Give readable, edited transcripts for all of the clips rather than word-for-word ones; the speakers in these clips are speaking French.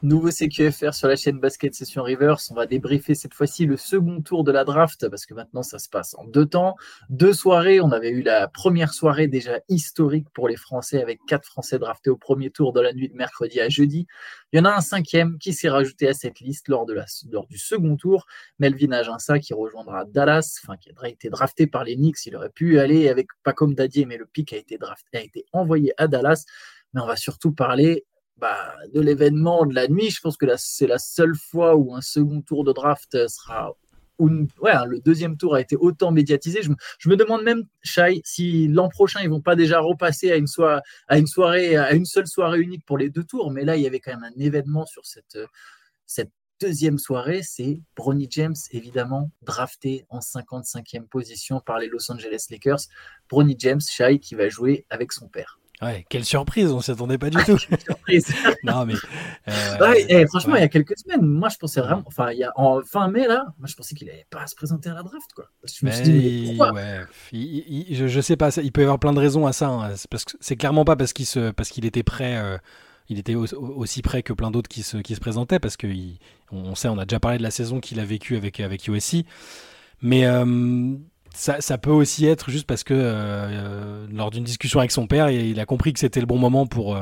Nouveau CQFR sur la chaîne Basket Session Rivers. On va débriefer cette fois-ci le second tour de la draft parce que maintenant ça se passe en 2 temps. 2 soirées. On avait eu la première soirée déjà historique pour les Français avec 4 Français draftés au premier tour de la nuit de mercredi à jeudi. Il y en a un 5e qui s'est rajouté à cette liste lors du second tour. Melvin Aginsa qui rejoindra Dallas, qui a été drafté par les Knicks. Il aurait pu aller avec Pacom Dadier, mais le pick a été envoyé à Dallas. Mais on va surtout parler de l'événement de la nuit. Je pense que c'est la seule fois où un second tour de draft sera... le deuxième tour a été autant médiatisé. Je me demande même, Shai, si l'an prochain, ils ne vont pas déjà repasser à une seule soirée unique pour les 2 tours. Mais là, il y avait quand même un événement sur cette deuxième soirée. C'est Bronny James, évidemment, drafté en 55e position par les Los Angeles Lakers. Bronny James, Shai, qui va jouer avec son père. Ouais, quelle surprise, on ne s'y attendait pas du tout. Quelle surprise. Non, mais. Franchement, il y a quelques semaines, moi je pensais vraiment. En fin mai, là, moi je pensais qu'il n'allait pas à se présenter à la draft, quoi. Je me suis dit, mais pourquoi je sais pas, il peut y avoir plein de raisons à ça. Hein. C'est clairement pas parce qu'il était prêt. Il était aussi prêt que plein d'autres qui se présentaient, parce qu'on sait, on a déjà parlé de la saison qu'il a vécue avec USC. Mais. Ça peut aussi être juste parce que lors d'une discussion avec son père, il a compris que c'était le bon moment pour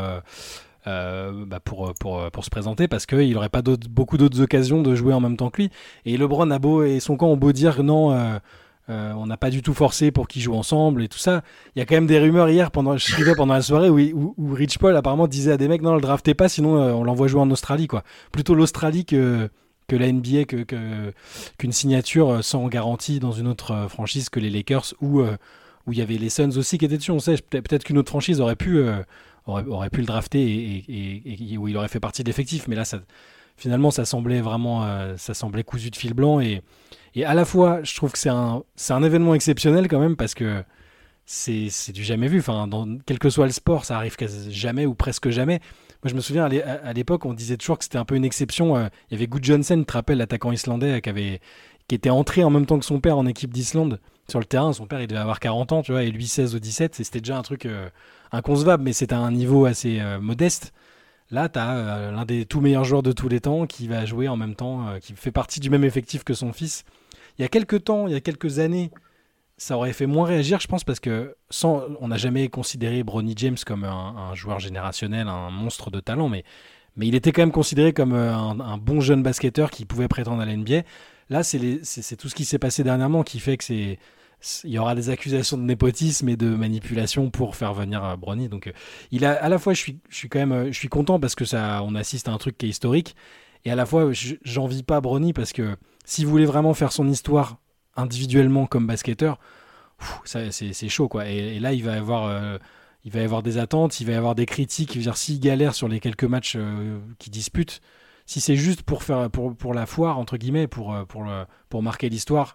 se présenter, parce qu'il n'aurait pas beaucoup d'autres occasions de jouer en même temps que lui. Et LeBron et son camp ont beau dire non, on n'a pas du tout forcé pour qu'ils jouent ensemble et tout ça. Il y a quand même des rumeurs hier, je suivais pendant la soirée, où Rich Paul apparemment disait à des mecs non, le draftez pas, sinon on l'envoie jouer en Australie, quoi. Plutôt l'Australie que la NBA, qu'une signature sans garantie dans une autre franchise que les Lakers, où il y avait les Suns aussi qui étaient dessus. On sait, peut-être qu'une autre franchise aurait pu le drafter et où il aurait fait partie de l'effectif. Mais là, finalement, ça semblait cousu de fil blanc. Et à la fois, je trouve que c'est un événement exceptionnel quand même, parce que c'est du jamais vu. Enfin, quel que soit le sport, ça arrive jamais ou presque jamais. Moi, je me souviens, à l'époque, on disait toujours que c'était un peu une exception. Il y avait Gudjohnsen, tu te rappelles, l'attaquant islandais, qui était entré en même temps que son père en équipe d'Islande sur le terrain. Son père, il devait avoir 40 ans, tu vois, et lui 16 ou 17. Et c'était déjà un truc inconcevable, mais c'était à un niveau assez modeste. Là, tu as l'un des tout meilleurs joueurs de tous les temps qui va jouer en même temps, qui fait partie du même effectif que son fils. Il y a quelques années, ça aurait fait moins réagir, je pense, parce que on n'a jamais considéré Bronny James comme un joueur générationnel, un monstre de talent, mais il était quand même considéré comme un bon jeune basketteur qui pouvait prétendre à la NBA. Là, c'est tout ce qui s'est passé dernièrement qui fait que il y aura des accusations de népotisme et de manipulation pour faire venir Bronny. Donc, à la fois, je suis content parce que on assiste à un truc qui est historique, et à la fois, j'envie pas Bronny, parce que s'il voulait vraiment faire son histoire individuellement comme basketteur, c'est chaud, quoi. Et là, il va y avoir des attentes, il va y avoir des critiques. Je veux dire, s'il galère sur les quelques matchs qu'il dispute, si c'est juste pour la foire, entre guillemets, pour marquer l'histoire,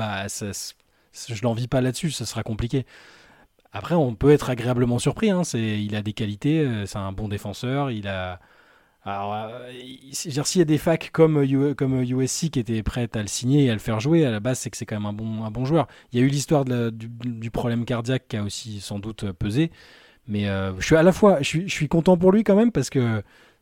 je l'envie pas là-dessus, ça sera compliqué. Après, on peut être agréablement surpris, hein. Il a des qualités, c'est un bon défenseur, alors, s'il y a des facs comme USC qui étaient prêtes à le signer et à le faire jouer, à la base, c'est que c'est quand même un bon joueur. Il y a eu l'histoire du problème cardiaque qui a aussi sans doute pesé. Mais je suis content pour lui quand même, parce que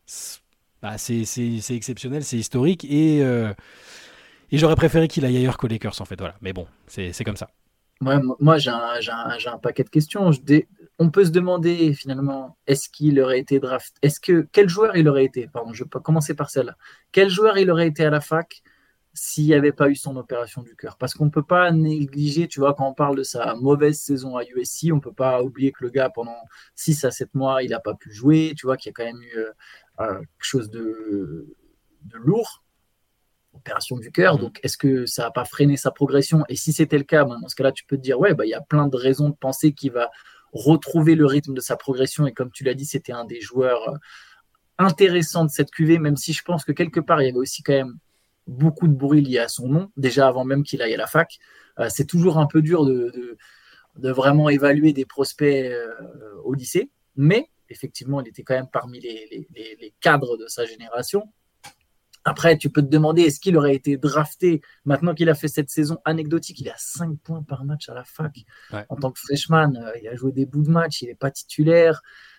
c'est exceptionnel, c'est historique. Et j'aurais préféré qu'il aille ailleurs qu'aux Lakers, en fait. Voilà. Mais bon, c'est comme ça. Ouais, moi, j'ai un paquet de questions. On peut se demander finalement, est-ce qu'il aurait été draft? Quel joueur il aurait été? Pardon, je vais pas commencer par celle-là. Quel joueur il aurait été à la fac s'il n'y avait pas eu son opération du cœur? Parce qu'on ne peut pas négliger, tu vois, quand on parle de sa mauvaise saison à USC, on ne peut pas oublier que le gars, pendant 6 à 7 mois, il n'a pas pu jouer, tu vois, qu'il y a quand même eu quelque chose de lourd, opération du cœur. Donc, est-ce que ça n'a pas freiné sa progression? Et si c'était le cas, dans ce cas-là, tu peux te dire, ouais, il y a plein de raisons de penser qu'il va retrouver le rythme de sa progression. Et comme tu l'as dit, c'était un des joueurs intéressants de cette QV, même si je pense que quelque part, il y avait aussi quand même beaucoup de bruit lié à son nom, déjà avant même qu'il aille à la fac. C'est toujours un peu dur de vraiment évaluer des prospects au lycée, mais effectivement, il était quand même parmi les cadres de sa génération. Après, tu peux te demander, est-ce qu'il aurait été drafté maintenant qu'il a fait cette saison anecdotique? Il a 5 points par match à la fac. Ouais. En tant que freshman, il a joué des bouts de match, il n'est pas titulaire.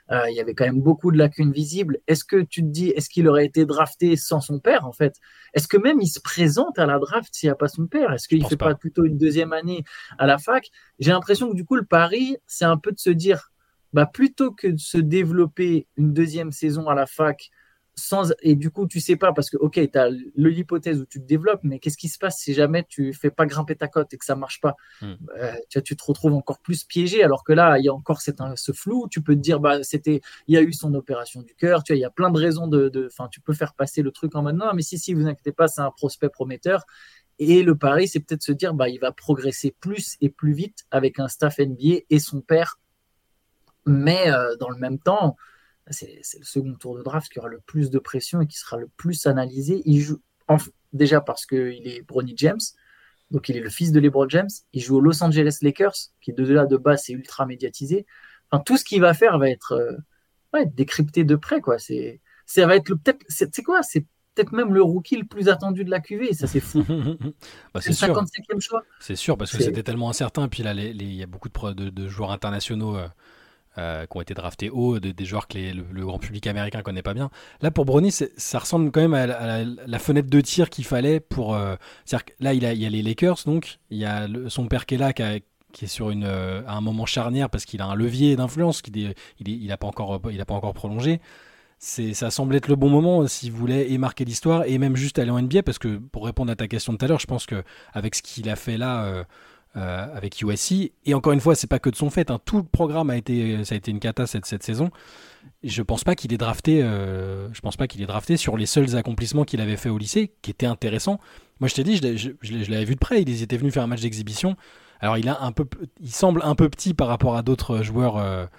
Il y avait quand même beaucoup de lacunes visibles. Est-ce que tu te dis, est-ce qu'il aurait été drafté sans son père, en fait? Est-ce que même il se présente à la draft s'il n'y a pas son père? Est-ce Je qu'il ne pense fait pas pas. plutôt une deuxième année à la fac? J'ai l'impression que du coup, le pari, c'est un peu de se dire, bah, plutôt que de se développer une deuxième saison à la fac, et du coup, tu sais pas, parce que, ok, tu as l'hypothèse où tu te développes, mais qu'est-ce qui se passe si jamais tu fais pas grimper ta cote et que ça marche pas? Hmm. Tu te retrouves encore plus piégé, alors que là, il y a encore ce flou. Tu peux te dire, bah, il y a eu son opération du cœur, il y a plein de raisons tu peux faire passer le truc en mode non, mais si, vous inquiétez pas, c'est un prospect prometteur. Et le pari, c'est peut-être se dire, bah, il va progresser plus et plus vite avec un staff NBA et son père. Mais dans le même temps, c'est le second tour de draft qui aura le plus de pression et qui sera le plus analysé. Il joue déjà parce qu'il est Bronny James, donc il est le fils de LeBron James. Il joue aux Los Angeles Lakers, qui de là de base c'est ultra médiatisé. Enfin, tout ce qu'il va faire va être décrypté de près, quoi. Ça va être peut-être, c'est quoi? C'est peut-être même le rookie le plus attendu de la QV. Ça, c'est fou. Bah, C'est c'est le sûr. 55e choix. C'est sûr, parce que C'est c'était tellement incertain. Puis là, il y a beaucoup de joueurs internationaux qui ont été draftés haut, des joueurs que le grand public américain connaît pas bien. Là, pour Bronny, ça ressemble quand même à la fenêtre de tir qu'il fallait pour. C'est-à-dire que là, il y a les Lakers, donc il y a son père qui est là, qui est sur à un moment charnière parce qu'il a un levier d'influence, il a pas encore prolongé. Ça semble être le bon moment s'il voulait et marquer l'histoire et même juste aller en NBA, parce que pour répondre à ta question de tout à l'heure, je pense que avec ce qu'il a fait là avec USC, et encore une fois, c'est pas que de son fait, hein, tout le programme ça a été une cata cette saison. Je pense pas qu'il ait drafté, je pense pas qu'il ait drafté sur les seuls accomplissements qu'il avait fait au lycée, qui étaient intéressants. Moi, je t'ai dit, je l'avais vu de près. Ils étaient venus faire un match d'exhibition. Alors, il semble un peu petit par rapport à d'autres joueurs.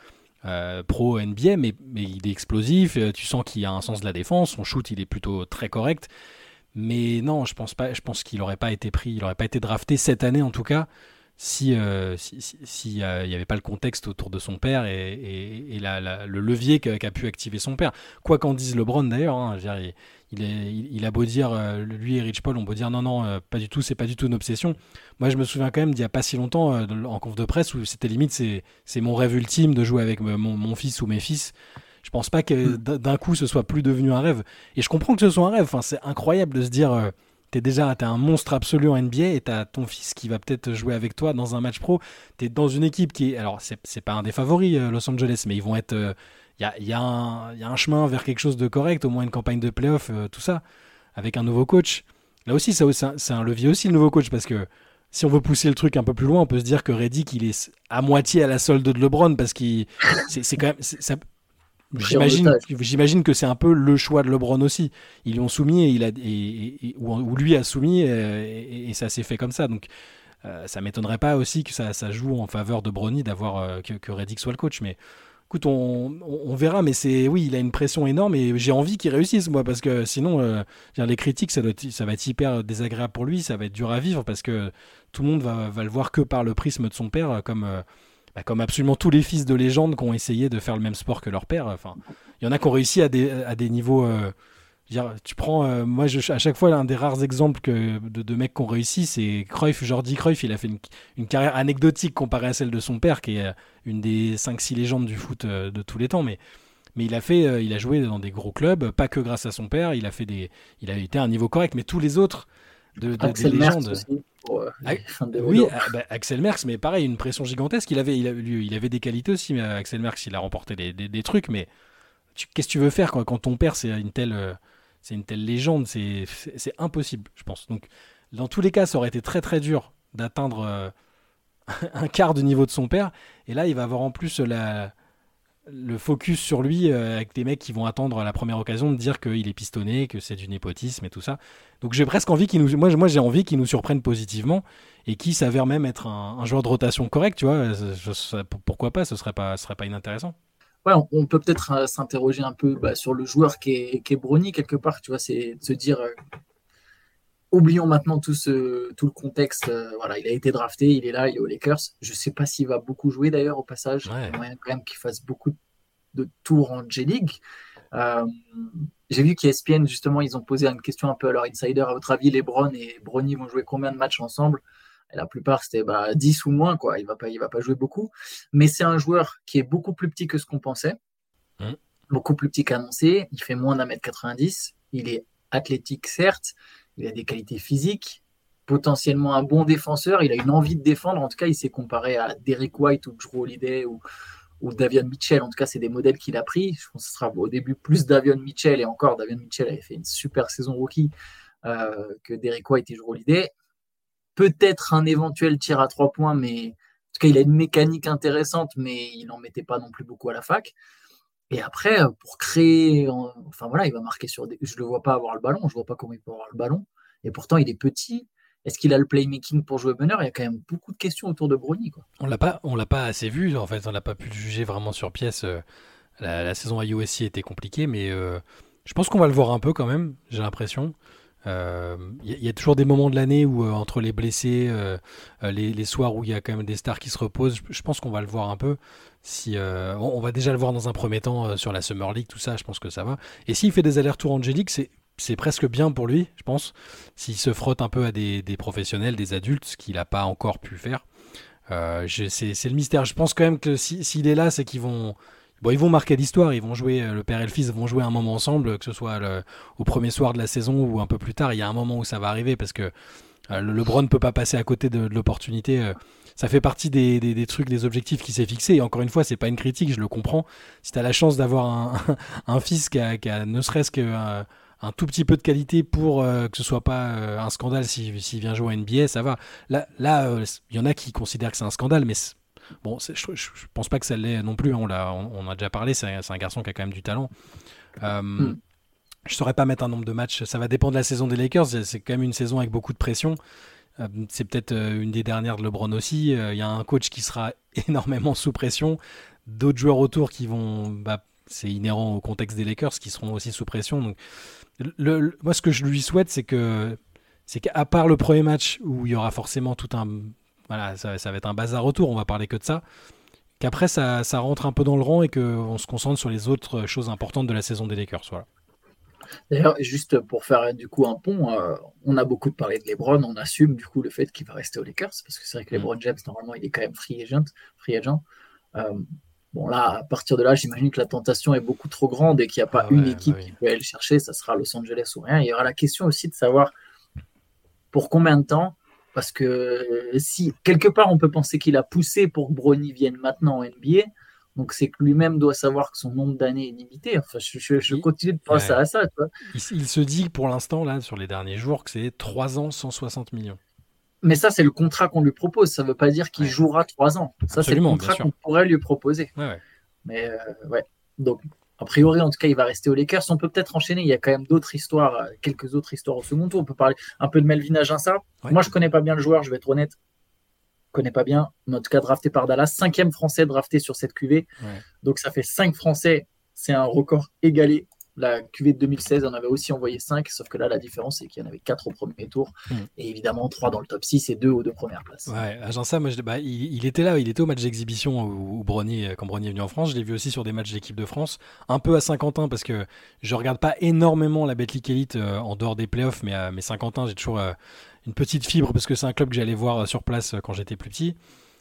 Pro NBA, mais il est explosif, tu sens qu'il a un sens de la défense, son shoot il est plutôt très correct, mais non, je pense pas, je pense qu'il n'aurait pas été pris, il n'aurait pas été drafté cette année en tout cas, si il n'y avait pas le contexte autour de son père et le levier qu'a pu activer son père. Quoi qu'en dise LeBron d'ailleurs, hein, je veux dire, il a beau dire, lui et Rich Paul ont beau dire non, non, pas du tout, c'est pas du tout une obsession. Moi, je me souviens quand même d'il n'y a pas si longtemps, en conf de presse, où c'était limite, c'est mon rêve ultime de jouer avec mon fils ou mes fils. Je pense pas que d'un coup ce soit plus devenu un rêve. Et je comprends que ce soit un rêve. Enfin, c'est incroyable de se dire, t'es un monstre absolu en NBA et t'as ton fils qui va peut-être jouer avec toi dans un match pro. T'es dans une équipe qui est, alors c'est pas un des favoris, Los Angeles, mais ils vont être, il y a un chemin vers quelque chose de correct, au moins une campagne de playoff, tout ça, avec un nouveau coach. Là aussi, c'est un levier aussi le nouveau coach, parce que si on veut pousser le truc un peu plus loin, on peut se dire que Redick il est à moitié à la solde de LeBron, parce qu'il c'est quand même pris en J'imagine, otage. j'imagine que c'est un peu le choix de LeBron aussi. Ils l'ont soumis ou lui a soumis et ça s'est fait comme ça. Donc ça m'étonnerait pas aussi que ça joue en faveur de Bronny d'avoir que Redick soit le coach. Mais écoute, on verra. Mais oui, il a une pression énorme et j'ai envie qu'il réussisse moi, parce que sinon les critiques ça va être hyper désagréable pour lui. Ça va être dur à vivre parce que tout le monde va le voir que par le prisme de son père, comme absolument tous les fils de légende qui ont essayé de faire le même sport que leur père. Enfin, il y en a qui ont réussi à des niveaux. Tu prends, moi, à chaque fois, l'un des rares exemples de mecs qui ont réussi, c'est Cruyff, Jordi Cruyff. Il a fait une carrière anecdotique comparée à celle de son père, qui est une des 5-6 légendes du foot de tous les temps. Mais il a joué dans des gros clubs, pas que grâce à son père. Il a été à un niveau correct, mais tous les autres des Axel Merckx légendes. aussi, pour Ah, les fins de oui, vélo. Axel Merckx, mais pareil, une pression gigantesque. Il avait des qualités aussi, mais Axel Merckx, il a remporté des trucs. Mais qu'est-ce que tu veux faire quand ton père, c'est une telle légende? C'est impossible, je pense. Donc, dans tous les cas, ça aurait été très très dur d'atteindre un quart du niveau de son père. Et là, il va avoir en plus le focus sur lui avec des mecs qui vont attendre la première occasion de dire qu'il est pistonné, que c'est du népotisme et tout ça. Donc j'ai presque envie moi j'ai envie qu'il nous surprenne positivement et qu'il s'avère même être un joueur de rotation correct, tu vois. Pourquoi pas, ce serait pas inintéressant. Ouais, on peut peut-être s'interroger un peu sur le joueur qui est Bronny quelque part, tu vois, c'est de se dire, oublions maintenant tout le contexte. Voilà, il a été drafté, il est là, il est aux Lakers. Je sais pas s'il va beaucoup jouer d'ailleurs au passage. Il y Ouais. a moyen quand même qu'il fasse beaucoup de tours en G-League. Euh, j'ai vu qu'ESPN, justement, ils ont posé une question un peu à leur insider. À votre avis, LeBron et Bronny vont jouer combien de matchs ensemble? Et la plupart, c'était 10 ou moins, quoi. Il va pas jouer beaucoup. Mais c'est un joueur qui est beaucoup plus petit que ce qu'on pensait. Mmh. beaucoup plus petit qu'annoncé. Il fait moins d'1m90. Il est athlétique, certes. Il a des qualités physiques. Potentiellement un bon défenseur. Il a une envie de défendre. En tout cas, il s'est comparé à Derrick White ou Drew Holiday ou Davion Mitchell. En tout cas, c'est des modèles qu'il a pris. Je pense que ce sera au début plus Davion Mitchell. Et encore, Davion Mitchell avait fait une super saison rookie que Derrick White et Drew Holiday. Peut-être un éventuel tir à 3 points, mais en tout cas, il a une mécanique intéressante, mais il n'en mettait pas non plus beaucoup à la fac. Et après, pour créer, enfin voilà, il va marquer sur des. Je ne le vois pas avoir le ballon, je ne vois pas comment il peut avoir le ballon. Et pourtant, il est petit. Est-ce qu'il a le playmaking pour jouer meneur? Il y a quand même beaucoup de questions autour de Brony, quoi. On l'a pas assez vu, en fait, on l'a pas pu le juger vraiment sur pièce. La saison à USC était compliquée, mais je pense qu'on va le voir un peu quand même, j'ai l'impression. Y a toujours des moments de l'année où, entre les blessés, les soirs où il y a quand même des stars qui se reposent, je pense qu'on va le voir un peu. Si, on va déjà le voir dans un premier temps sur la Summer League, tout ça, je pense que ça va. Et s'il fait des allers-retours angéliques, c'est presque bien pour lui, je pense. S'il se frotte un peu à des professionnels, des adultes, ce qu'il n'a pas encore pu faire. C'est le mystère. Je pense quand même que s'il est là, c'est qu'ils vont. Bon, ils vont marquer l'histoire, ils vont jouer, le père et le fils vont jouer un moment ensemble, que ce soit au premier soir de la saison ou un peu plus tard. Il y a un moment où ça va arriver parce que le LeBron ne peut pas passer à côté de l'opportunité. Ça fait partie des trucs, des objectifs qu'il s'est fixés. Et encore une fois, c'est pas une critique, je le comprends. Si tu as la chance d'avoir un fils qui a ne serait-ce qu'un tout petit peu de qualité pour que ce soit pas un scandale s'il vient jouer à NBA, ça va. Là, il y en a qui considèrent que c'est un scandale, mais bon, je pense pas que ça l'est non plus. Hein. On a déjà parlé. C'est un garçon qui a quand même du talent. Hmm. Je saurais pas mettre un nombre de matchs. Ça va dépendre de la saison des Lakers. C'est quand même une saison avec beaucoup de pression. C'est peut-être une des dernières de LeBron aussi. Il y a un coach qui sera énormément sous pression. D'autres joueurs autour qui vont. C'est inhérent au contexte des Lakers qui seront aussi sous pression. Donc, moi, ce que je lui souhaite, c'est qu'à part le premier match où il y aura forcément tout un. Voilà, ça va être un bazar autour. On va parler que de ça. Qu'après, ça rentre un peu dans le rang et qu'on se concentre sur les autres choses importantes de la saison des Lakers. Voilà. D'ailleurs, juste pour faire du coup un pont, on a beaucoup parlé de LeBron, on assume du coup le fait qu'il va rester aux Lakers, parce que c'est vrai que LeBron James, normalement, il est quand même free agent. Free agent. Euh, bon, là, à partir de là, j'imagine que la tentation est beaucoup trop grande et qu'il n'y a pas une équipe qui peut aller le chercher, ça sera Los Angeles ou rien. Il y aura la question aussi de savoir pour combien de temps, parce que si quelque part on peut penser qu'il a poussé pour que Bronny vienne maintenant en NBA, donc c'est que lui-même doit savoir que son nombre d'années est limité. Enfin, je continue de penser à ça. Tu vois. Il se dit pour l'instant, là, sur les derniers jours, que c'est 3 ans, 160 millions. Mais ça, c'est le contrat qu'on lui propose. Ça ne veut pas dire qu'il jouera 3 ans. Ça, c'est le contrat qu'on pourrait lui proposer. Mais ouais. Donc, a priori, en tout cas, il va rester aux Lakers. On peut peut-être enchaîner. Il y a quand même d'autres histoires, quelques autres histoires au second tour. On peut parler un peu de Melvin Aginsa. Moi, je ne connais pas bien le joueur, je vais être honnête. Je ne connais pas bien. Mais en tout cas, drafté par Dallas. 5e Français drafté sur cette QV. Donc, ça fait 5 Français. C'est un record égalé. La QV de 2016 en avait aussi envoyé 5, sauf que là, la différence, c'est qu'il y en avait 4 au premier tour. Et évidemment, 3 dans le top 6 et 2 aux 2 premières places. Ouais, Aginsa, moi, il était là, il était au match d'exhibition où quand Bronny est venu en France. Je l'ai vu aussi sur des matchs d'équipe de France, un peu à Saint-Quentin, parce que je regarde pas énormément la Betclic Elite en dehors des playoffs, mais à Saint-Quentin, j'ai toujours une petite fibre, parce que c'est un club que j'allais voir sur place quand j'étais plus petit.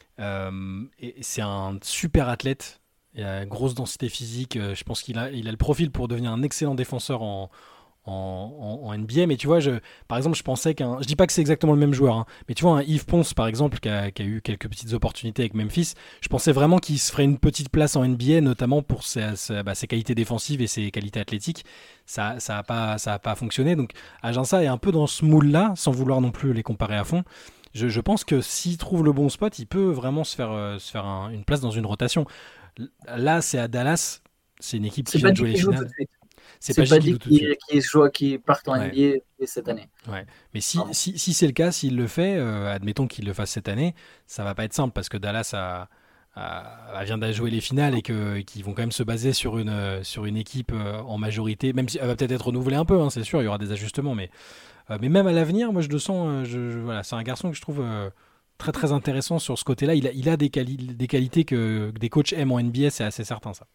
Et c'est un super athlète. Il a une grosse densité physique. Je pense qu'il a le profil pour devenir un excellent défenseur en NBA. Mais tu vois, par exemple, je pensais je dis pas que c'est exactement le même joueur, hein, mais tu vois, un Yves Ponce, par exemple, qui a eu quelques petites opportunités avec Memphis, je pensais vraiment qu'il se ferait une petite place en NBA, notamment pour ses qualités défensives et ses qualités athlétiques. Ça a pas fonctionné. Donc, Aginsa est un peu dans ce moule-là, sans vouloir non plus les comparer à fond. Je pense que s'il trouve le bon spot, il peut vraiment se faire une place dans une rotation. Là, c'est à Dallas. C'est une équipe qui vient de jouer les finales. C'est pas dit qu'il parte en NBA cette année. Ouais. Mais si c'est le cas, s'il le fait, admettons qu'il le fasse cette année, ça va pas être simple parce que Dallas vient de jouer les finales et qu'ils vont quand même se baser sur une équipe en majorité, même si elle va peut-être être renouvelée un peu, hein, c'est sûr, il y aura des ajustements, mais même à l'avenir, moi je le sens, voilà, c'est un garçon que je trouve très très intéressant sur ce côté-là. Il a des qualités que des coachs aiment en NBA, c'est assez certain ça.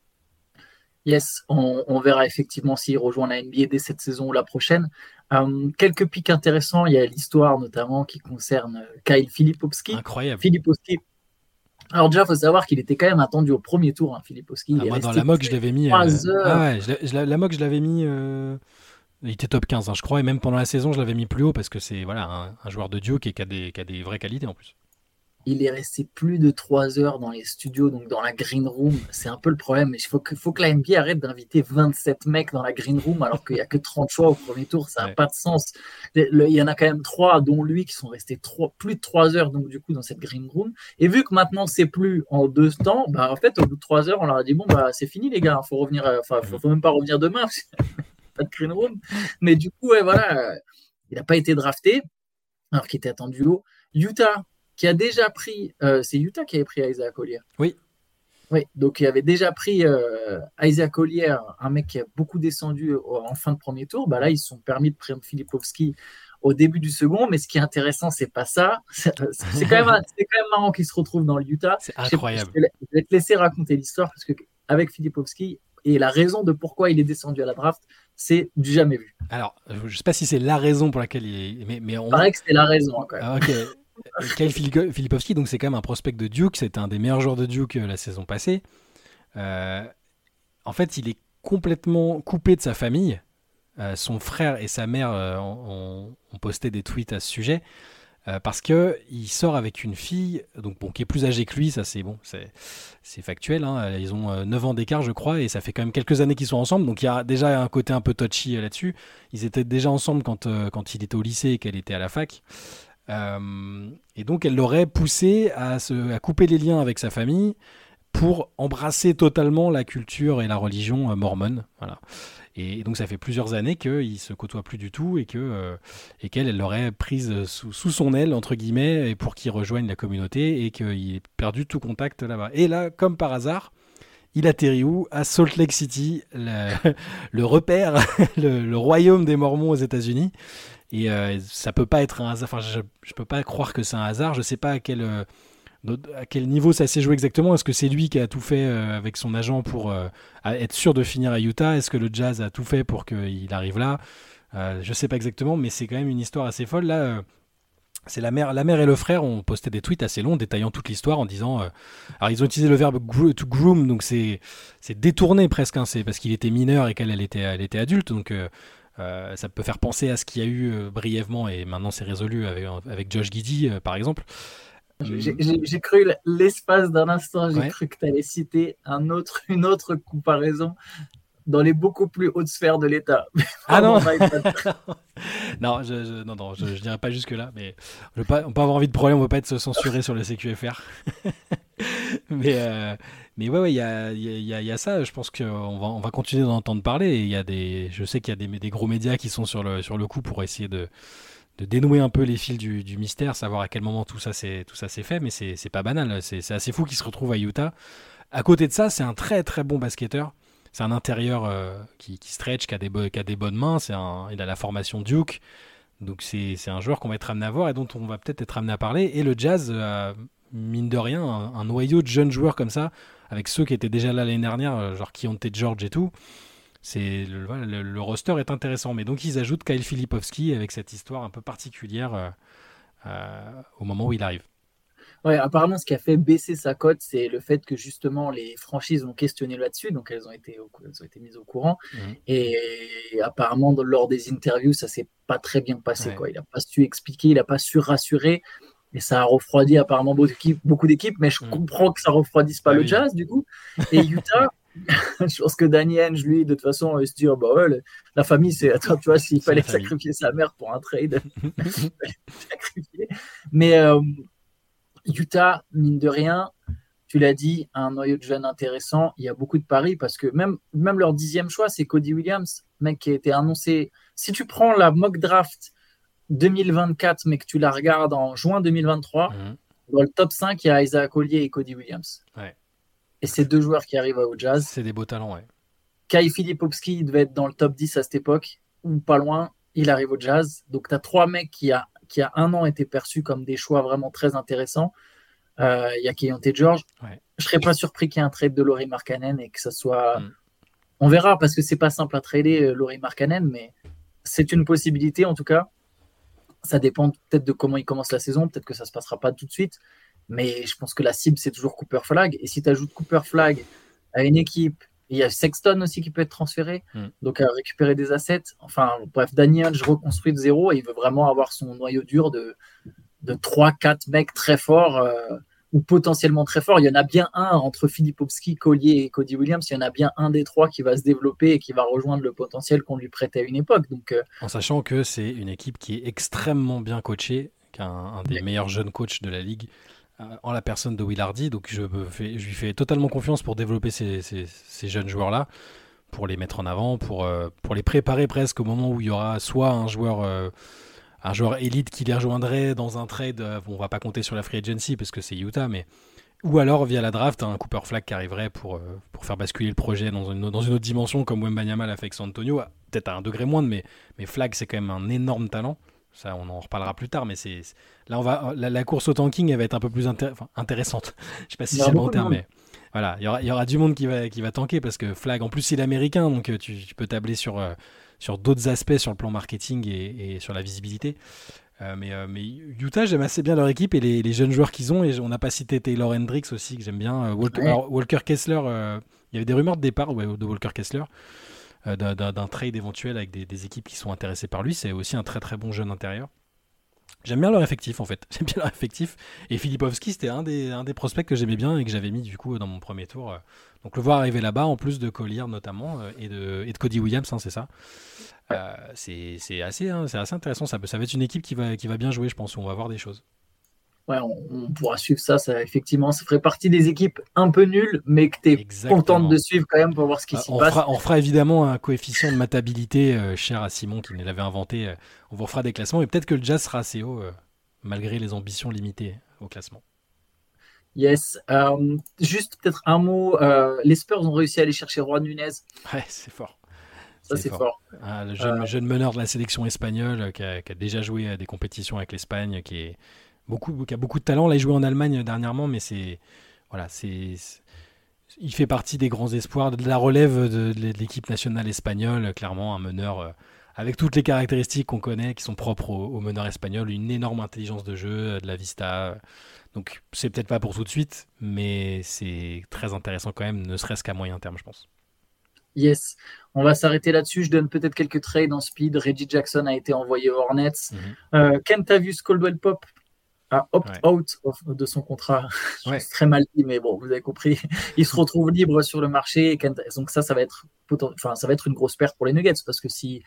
Yes, on verra effectivement s'il rejoint la NBA dès cette saison ou la prochaine. Quelques pics intéressants, il y a l'histoire notamment qui concerne Kyle Filipowski. Incroyable. Alors déjà, il faut savoir qu'il était quand même attendu au premier tour, hein, Filipowski. Moi, dans la mock, je l'avais mis. 3 heures. Ah ouais, la mock, je l'avais mis. Il était top 15, hein, je crois, et même pendant la saison, je l'avais mis plus haut parce que c'est voilà, un joueur de Duke et qui a des vraies qualités en plus. Il est resté plus de 3 heures dans les studios, donc dans la green room. C'est un peu le problème. Il faut que la NBA arrête d'inviter 27 mecs dans la green room alors qu'il n'y a que 30 choix au premier tour. Ça n'a pas de sens. Il y en a quand même 3, dont lui, qui sont restés plus de 3 heures donc, du coup, dans cette green room. Et vu que maintenant, c'est plus en 2 temps, bah, en fait, au bout de 3 heures, on leur a dit bon, bah, c'est fini, les gars. Il faut revenir. Faut même pas revenir demain. Pas de green room. Mais du coup, ouais, voilà, il n'a pas été drafté alors qu'il était attendu haut. Utah, qui a déjà pris, c'est Utah qui avait pris Isaac Collier. Oui. Oui, donc il avait déjà pris Isaac Collier, un mec qui a beaucoup descendu en fin de premier tour. Bah là, ils se sont permis de prendre Filipowski au début du second, mais ce qui est intéressant, c'est pas ça. C'est quand même marrant qu'il se retrouve dans le Utah. C'est incroyable. Je vais te laisser raconter l'histoire parce que avec Filipowski et la raison de pourquoi il est descendu à la draft, c'est du jamais vu. Alors, je sais pas si c'est la raison pour laquelle il est, mais on paraît que c'est la raison quand même. Ok. Kyle Filipowski, donc c'est quand même un prospect de Duke, c'était un des meilleurs joueurs de Duke la saison passée. En fait, il est complètement coupé de sa famille. Son frère et sa mère ont posté des tweets à ce sujet parce que il sort avec une fille donc bon, qui est plus âgée que lui, ça c'est bon, c'est factuel, hein. Ils ont 9 ans d'écart je crois et ça fait quand même quelques années qu'ils sont ensemble, donc il y a déjà un côté un peu touchy là-dessus. Ils étaient déjà ensemble quand il était au lycée et qu'elle était à la fac. Et donc elle l'aurait poussé à couper les liens avec sa famille pour embrasser totalement la culture et la religion mormone. Voilà. Et donc ça fait plusieurs années qu'ils se côtoient plus du tout et qu'elle l'aurait prise sous son aile entre guillemets et pour qu'il rejoigne la communauté et qu'il ait perdu tout contact là-bas. Et là, comme par hasard, il atterrit où ? À Salt Lake City, le repère, le royaume des Mormons aux États-Unis. Et ça peut pas être un hasard. Enfin, je peux pas croire que c'est un hasard. Je sais pas à quel niveau ça s'est joué exactement. Est-ce que c'est lui qui a tout fait avec son agent pour être sûr de finir à Utah ? Est-ce que le Jazz a tout fait pour qu'il arrive là ? Je sais pas exactement, mais c'est quand même une histoire assez folle. Là, c'est la mère et le frère ont posté des tweets assez longs détaillant toute l'histoire en disant. Alors ils ont utilisé le verbe to groom, donc c'est détourné presque. Hein, c'est parce qu'il était mineur et qu'elle était adulte, donc. Ça peut faire penser à ce qu'il y a eu brièvement et maintenant c'est résolu avec Josh Giddey par exemple. J'ai cru l'espace d'un instant, j'ai cru que tu allais citer une autre comparaison dans les beaucoup plus hautes sphères de l'État. Ah non. Non, je dirais pas jusque là, mais on peut avoir envie de problème, on veut pas être censuré sur le CQFR. Mais ouais, il y a ça. Je pense qu'on va continuer d'en entendre parler. Et je sais qu'il y a des gros médias qui sont sur le coup pour essayer de dénouer un peu les fils du mystère, savoir à quel moment tout ça s'est fait. Mais c'est pas banal. C'est assez fou qu'il se retrouve à Utah. À côté de ça, c'est un très très bon basketteur. C'est un intérieur qui stretch, qui a des bonnes mains. Il a la formation Duke. Donc c'est un joueur qu'on va être amené à voir et dont on va peut-être être amené à parler. Et le Jazz mine de rien, un noyau de jeunes joueurs comme ça, avec ceux qui étaient déjà là l'année dernière, genre Keyonte George et tout. Le roster est intéressant. Mais donc ils ajoutent Kyle Filipowski avec cette histoire un peu particulière au moment où il arrive. Ouais, apparemment, ce qui a fait baisser sa cote, c'est le fait que justement les franchises ont questionné là-dessus, donc elles ont été mises au courant. Et apparemment, lors des interviews, ça s'est pas très bien passé. Ouais. Quoi. Il n'a pas su expliquer, il n'a pas su rassurer. Et ça a refroidi apparemment beaucoup d'équipes, mais je comprends que ça refroidisse pas le Jazz, du coup. Et Utah, je pense que Danny Ainge, lui, de toute façon, il se dit, bah ouais, la famille, attends, tu vois, s'il fallait sacrifier sa mère pour un trade, il fallait sacrifier. Mais Utah, mine de rien, tu l'as dit, un noyau de jeunes intéressant. Il y a beaucoup de paris parce que même leur 10e choix, c'est Cody Williams, mec qui a été annoncé. Si tu prends la mock draft 2024, mais que tu la regardes en juin 2023, dans le top 5, il y a Isaac Collier et Cody Williams. Ouais. Et c'est 2 joueurs qui arrivent au Jazz. C'est des beaux talents, ouais. Kyle Filipowski devait être dans le top 10 à cette époque, ou pas loin. Il arrive au Jazz. Donc, tu as 3 mecs qui a un an été perçus comme des choix vraiment très intéressants. Il y a Keyonte George. Ouais. Je serais pas surpris qu'il y ait un trade de Lauri Markkanen et que ça soit. On verra parce que c'est pas simple à trader Lauri Markkanen, mais c'est une possibilité en tout cas. Ça dépend peut-être de comment il commence la saison. Peut-être que ça se passera pas tout de suite. Mais je pense que la cible, c'est toujours Cooper Flag. Et si tu ajoutes Cooper Flag à une équipe, il y a Sexton aussi qui peut être transféré, donc à récupérer des assets. Enfin, bref, Daniel, je reconstruis de zéro et il veut vraiment avoir son noyau dur de 3-4 mecs très forts ou potentiellement très forts. Il y en a bien un entre Filipowski, Collier et Cody Williams. Il y en a bien un des trois qui va se développer et qui va rejoindre le potentiel qu'on lui prêtait à une époque. Donc, en sachant que c'est une équipe qui est extrêmement bien coachée, qu'un des meilleurs jeunes coachs de la ligue, en la personne de Will Hardy. Donc je lui fais totalement confiance pour développer ces jeunes joueurs-là, pour les mettre en avant, pour les préparer presque au moment où il y aura soit un joueur élite qui les rejoindrait dans un trade. On va pas compter sur la free agency parce que c'est Utah, mais ou alors via la draft, un Cooper Flag qui arriverait pour faire basculer le projet dans une autre dimension, comme Wembanyama l'a fait avec San Antonio, peut-être à un degré moindre, mais Flag c'est quand même un énorme talent. Ça, on en reparlera plus tard, mais là, la course au tanking, elle va être un peu plus intéressante. Je sais pas si c'est le bon terme, mais voilà, il y aura du monde qui va tanker parce que Flag, en plus, il est américain, donc tu peux tabler sur d'autres aspects sur le plan marketing et sur la visibilité. Mais Utah, j'aime assez bien leur équipe et les jeunes joueurs qu'ils ont. Et on n'a pas cité Taylor Hendricks aussi, que j'aime bien. Walker Kessler, il y avait des rumeurs de départ de Walker Kessler. D'un trade éventuel avec des équipes qui sont intéressées par lui. C'est aussi un très très bon jeune intérieur. J'aime bien leur effectif en fait. J'aime bien leur effectif. Et Filipowski, c'était un des prospects que j'aimais bien et que j'avais mis du coup dans mon premier tour. Donc le voir arriver là-bas, en plus de Collier notamment et de Cody Williams, c'est ça. C'est assez intéressant. Ça va être une équipe qui va bien jouer, je pense. On va voir des choses. Ouais, on pourra suivre ça. Effectivement, ça ferait partie des équipes un peu nulles, mais que tu es contente de suivre quand même pour voir ce qui s'y passe. On fera évidemment un coefficient de matabilité cher à Simon qui l'avait inventé. On vous fera des classements et peut-être que le Jazz sera assez haut malgré les ambitions limitées au classement. Yes. Juste peut-être un mot. Les Spurs ont réussi à aller chercher Juan Nunez. Ouais, c'est fort. Ça, c'est fort. Le jeune meneur de la sélection espagnole qui a déjà joué à des compétitions avec l'Espagne, qui a beaucoup de talent. Là, il jouait en Allemagne dernièrement, mais il fait partie des grands espoirs de la relève de l'équipe nationale espagnole. Clairement, un meneur avec toutes les caractéristiques qu'on connaît, qui sont propres aux meneurs espagnols, une énorme intelligence de jeu, de la vista. Donc, c'est peut-être pas pour tout de suite, mais c'est très intéressant quand même, ne serait-ce qu'à moyen terme, je pense. Yes, on va s'arrêter là-dessus. Je donne peut-être quelques trades en speed. Reggie Jackson a été envoyé aux Hornets. Kentavious Caldwell-Pope a opt-out de son contrat. C'est très mal dit, mais bon, vous avez compris. Il se retrouve libre sur le marché. Donc ça va être une grosse perte pour les Nuggets parce que si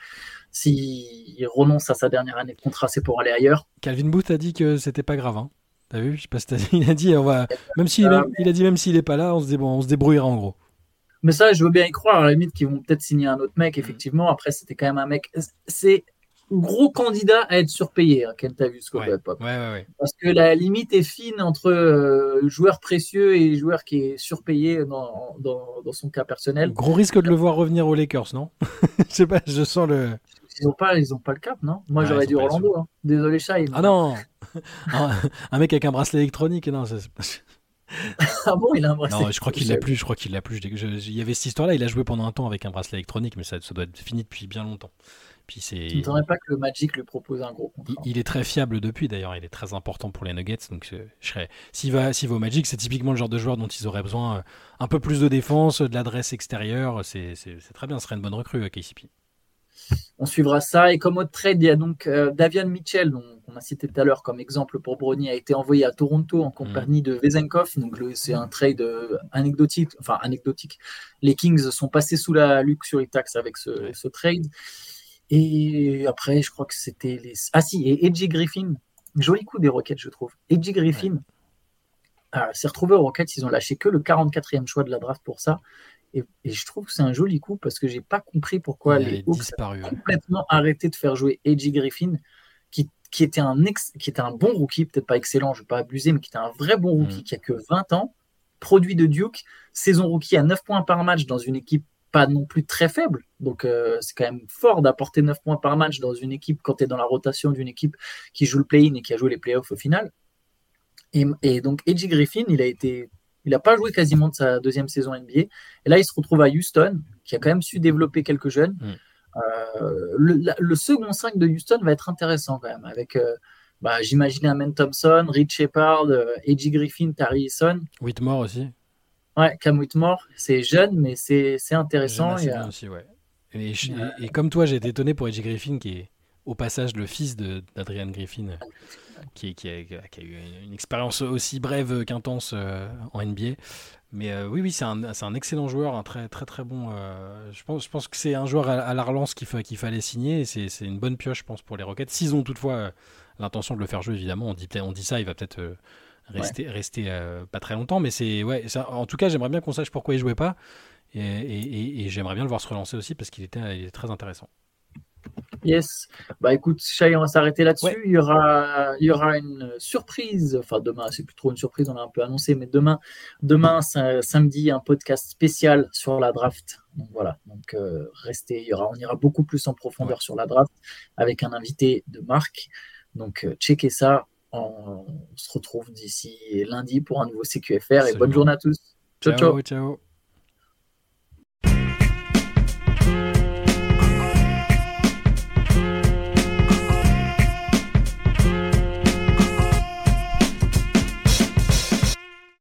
il renonce à sa dernière année de contrat, c'est pour aller ailleurs. Calvin Booth a dit que c'était pas grave. Hein. T'as vu? Je sais pas si il a dit même s'il est pas là, on se débrouillera en gros. Mais ça, je veux bien y croire. À la limite, qu'ils vont peut-être signer un autre mec, effectivement. Après, c'était quand même un mec. C'est gros candidat à être surpayé, Kentavious Caldwell-Pope. Ouais. Parce que la limite est fine entre joueur précieux et joueur qui est surpayé dans son cas personnel. Gros risque de le voir revenir aux Lakers, non? Je sais pas, je sens le. Ils ont pas le cap, non? Moi, j'aurais dit Orlando. Hein. Désolé, Shai. Ah non. Un mec avec un bracelet électronique, non, c'est pas. Ah bon, il a un bracelet. Non, je crois qu'il l'a plus. Il y avait cette histoire-là. Il a joué pendant un temps avec un bracelet électronique, mais ça doit être fini depuis bien longtemps. Puis je ne m'attendrais pas que le Magic lui propose un gros contrat. Il est très fiable depuis, d'ailleurs. Il est très important pour les Nuggets. Donc, s'il va au Magic, c'est typiquement le genre de joueur dont ils auraient besoin un peu plus de défense, de l'adresse extérieure. C'est très bien. Ce serait une bonne recrue, KCP. On suivra ça. Et comme autre trade, il y a donc Davion Mitchell, qu'on a cité tout à l'heure comme exemple pour Bronny, a été envoyé à Toronto en compagnie de Vezenkov. Donc c'est un trade anecdotique. Les Kings sont passés sous la luxury tax avec ce trade. Et après, je crois que c'était et Edgy Griffin. Joli coup des Rockets, je trouve. Edgy Griffin s'est retrouvé aux Rockets. Ils ont lâché que le 44e choix de la draft pour ça. Et je trouve que c'est un joli coup parce que j'ai pas compris pourquoi les Hawks ont complètement arrêté de faire jouer Edgy Griffin, qui était un bon rookie, peut-être pas excellent, je ne vais pas abuser, mais qui était un vrai bon rookie qui a que 20 ans, produit de Duke, saison rookie à 9 points par match dans une équipe pas non plus très faible. Donc c'est quand même fort d'apporter 9 points par match dans une équipe quand tu es dans la rotation d'une équipe qui joue le play-in et qui a joué les playoffs au final. Et donc Edgy Griffin, il n'a pas joué quasiment de sa deuxième saison NBA. Et là, il se retrouve à Houston, qui a quand même su développer quelques jeunes. Le second 5 de Houston va être intéressant quand même, avec Bah, j'imaginais Amen Thompson, Reed Shepard, A.J. Griffin, Tari Eason. Whitmore aussi. Ouais, Cam Whitmore, c'est jeune, mais c'est J'aime intéressant. assez bien aussi, ouais. Et comme toi, j'ai été étonné pour Edgy Griffin, qui est au passage le fils d'Adrian Griffin, qui a eu une expérience aussi brève qu'intense en NBA. Mais oui, c'est un excellent joueur, un très très très bon. Je pense que c'est un joueur à la relance qu'il fallait signer. Et c'est une bonne pioche, je pense, pour les Rockets. S'ils ont toutefois l'intention de le faire jouer, évidemment, on dit ça, il va peut-être Ouais. rester pas très longtemps. Mais en tout cas, j'aimerais bien qu'on sache pourquoi il jouait pas. Et j'aimerais bien le voir se relancer aussi parce il est très intéressant. Yes. Bah écoute, Shai, on va s'arrêter Ouais, là-dessus. Il y aura une surprise. Enfin, demain, c'est plus trop une surprise, on l'a un peu annoncé, mais demain samedi, un podcast spécial sur la draft. Donc voilà. Donc restez, on ira beaucoup plus en ouais. profondeur sur la draft avec un invité de marque. Donc checkez ça. On se retrouve d'ici lundi pour un nouveau CQFR et bonne Absolument. journée à tous. Ciao, ciao. Ciao, ciao.